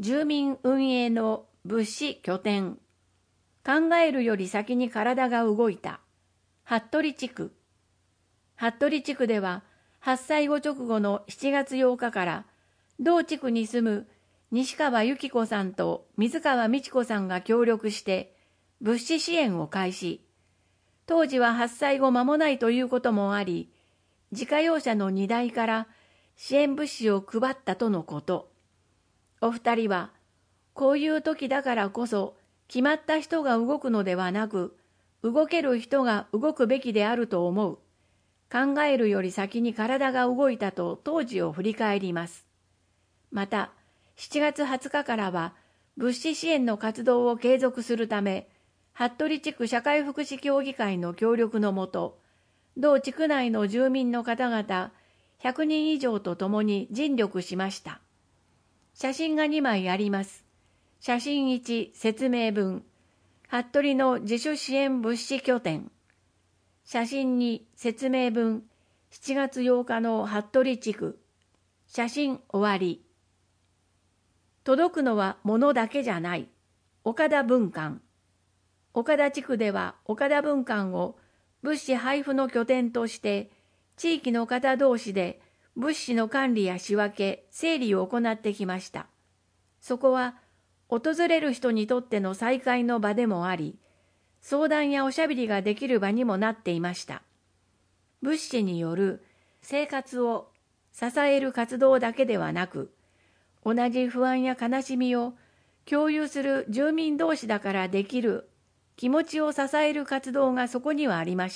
住民運営の物資拠点。考えるより先に体が動いた。服部地区。服部地区では、発災後直後の7月8日から、同地区に住む西川由紀子さんと水川美智子さんが協力して、物資支援を開始。当時は発災後間もないということもあり、自家用車の荷台から支援物資を配ったとのこと。お二人は、こういう時だからこそ、決まった人が動くのではなく、動ける人が動くべきであると思う。考えるより先に体が動いたと当時を振り返ります。また、7月20日からは、物資支援の活動を継続するため、服部地区社会福祉協議会の協力のもと、同地区内の住民の方々100人以上と共に尽力しました。写真が2枚あります。写真1、説明文。服部の自主支援物資拠点。写真2、説明文。7月8日の服部地区。写真終わり。届くのは物だけじゃない。岡田分館。岡田地区では岡田分館を物資配布の拠点として、地域の方同士で物資の管理や仕分け、整理を行ってきました。そこは、訪れる人にとっての再会の場でもあり、相談やおしゃべりができる場にもなっていました。物資による生活を支える活動だけではなく、同じ不安や悲しみを共有する住民同士だからできる気持ちを支える活動がそこにはありました。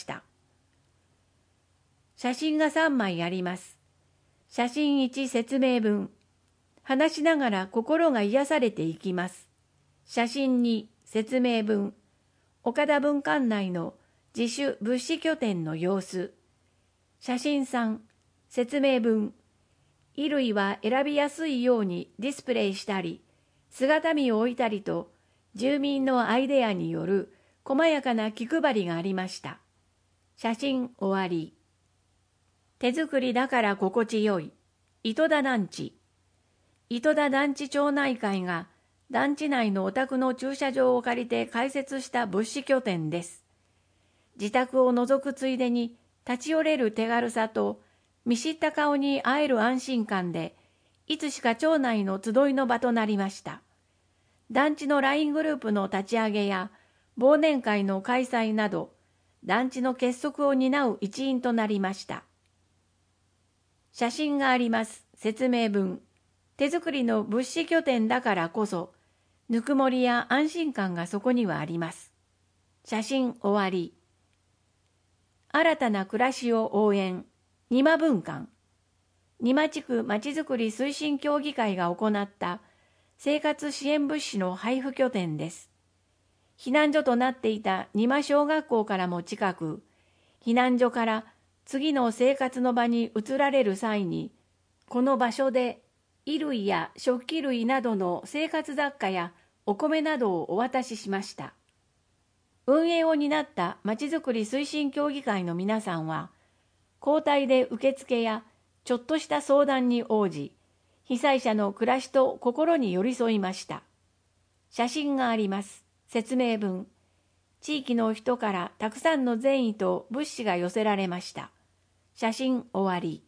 写真が3枚あります。写真1、説明文。話しながら心が癒されていきます。写真2、説明文。岡田分館内の自主物資拠点の様子。写真3、説明文。衣類は選びやすいようにディスプレイしたり、姿見を置いたりと、住民のアイデアによる細やかな気配りがありました。写真終わり。手作りだから心地よい。糸田団地。糸田団地町内会が団地内のお宅の駐車場を借りて開設した物資拠点です。自宅を覗くついでに立ち寄れる手軽さと見知った顔に会える安心感で、いつしか町内の集いの場となりました。団地の LINE グループの立ち上げや忘年会の開催など、団地の結束を担う一員となりました。写真があります。説明文。手作りの物資拠点だからこそ、ぬくもりや安心感がそこにはあります。写真終わり。新たな暮らしを応援。仁間分館。仁間地区まちづくり推進協議会が行った生活支援物資の配布拠点です。避難所となっていた仁間小学校からも近く、避難所から次の生活の場に移られる際に、この場所で衣類や食器類などの生活雑貨やお米などをお渡ししました。運営を担ったまちづくり推進協議会の皆さんは、交代で受付やちょっとした相談に応じ、被災者の暮らしと心に寄り添いました。写真があります。説明文。地域の人からたくさんの善意と物資が寄せられました。写真終わり。